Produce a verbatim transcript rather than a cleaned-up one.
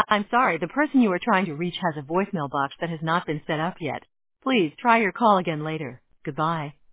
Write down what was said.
I'm sorry, the person you are trying to reach has a voicemail box that has not been set up yet. Please try your call again later. Goodbye.